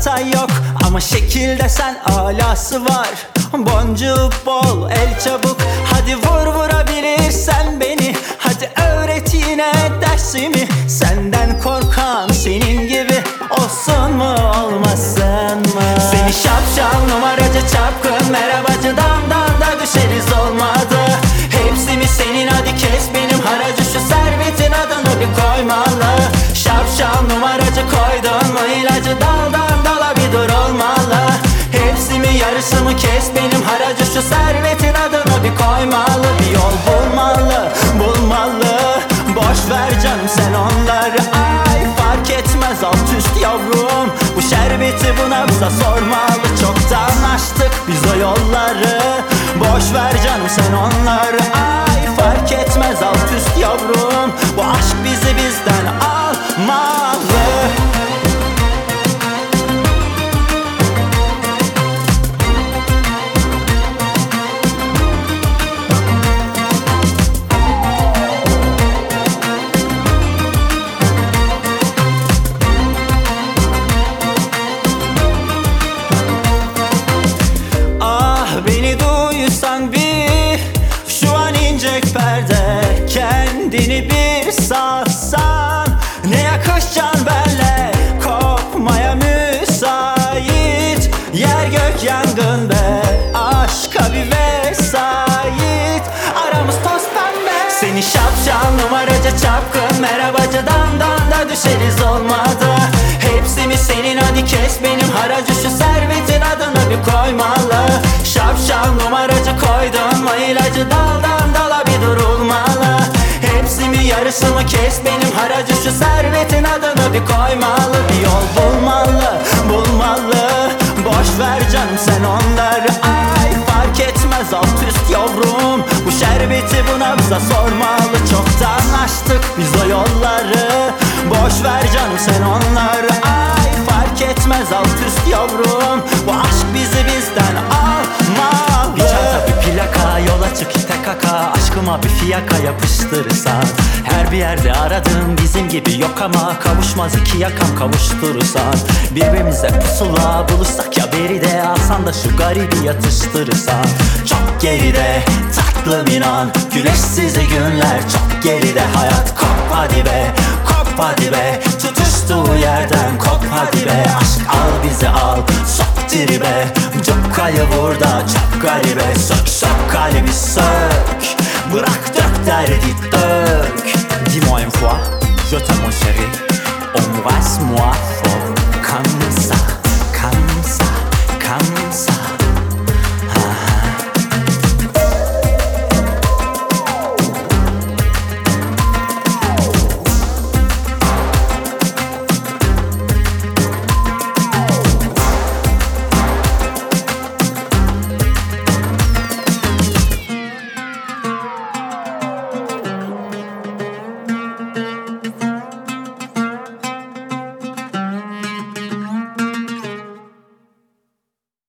hata yok ama şekilde sen alası var. Boncuğu bol, el çabuk, hadi vur vurabilirsen beni. Hadi öğret yine dersimi, senden korkan senin gibi olsun mu olmasın mı? Seni şapşal numaracı çapkın merhabacı damdan da düşeriz olmadı. Hepsi mi senin, hadi kes benim haracı, şu servetin adını bir koymalı. Şapşal numaracı koydun mu ilacı, daldan dala bir dur olmalı. Hepsi mi yarısı mı, kes benim haracı, şu servetin adını bir koymalı. Bir yol bulmalı, boş ver canım sen onları. Ay fark etmez alt üst yavrum, bu şerbeti bu nabza sormalı. Çoktan açtık biz o yolları, boş ver canım sen onları. Ay fark etmez alt üst yavrum, bu aşk bizi bizden almalı. Beni duysan bir, şu an incek perde, kendini bir satsan ne yakışacaksın benle, kopmaya müsait. Yer gök yangın be, aşka bir vesait, aramız toz pembe. Seni şapşal numaracı çapkın merhabacı damdan da düşeriz olmadı. Hepsi mi senin, hadi kes benim haracı, şu servetin adını bir koymalı. Şapşal numaracı koydun mu ilacı, daldan dala bir durulmalı. Hepsi mi yarısı mı, kes benim haracı, şu servetin adını bir koymalı. Bir yol bulmalı, boş ver canım sen onları. Ay fark etmez alt üst yavrum, bu şerbeti bu nabza sormalı. Çoktan açtık biz o yolları, boş ver canım sen onları. Ay fark etmez alt üst yavrum, bu aşk bizi bizden almalı. Bir çanta bir plaka, yola çık ite kaka, aşkıma bir fiyaka yapıştırırsan. Her bir yerde aradığım bizim gibi yok ama kavuşmaz iki yakam kavuşturursan. Birbirimize pusula bulursak ya beride, alsan da şu garibi yatıştırırsan. Çok geride tatlım inan, güneşsiz günler çok geride. Hayat kop hadi be, kop hadi be, tutuştuğu yerden kop hadi be. Aşk al bizi al, sok dibe, cukkayı vur da çok garibe. Sök kalbi sök, bırak dök derdi dök. Dis-moi une fois, je t'aime mon chéri, embrasse-moi fort comme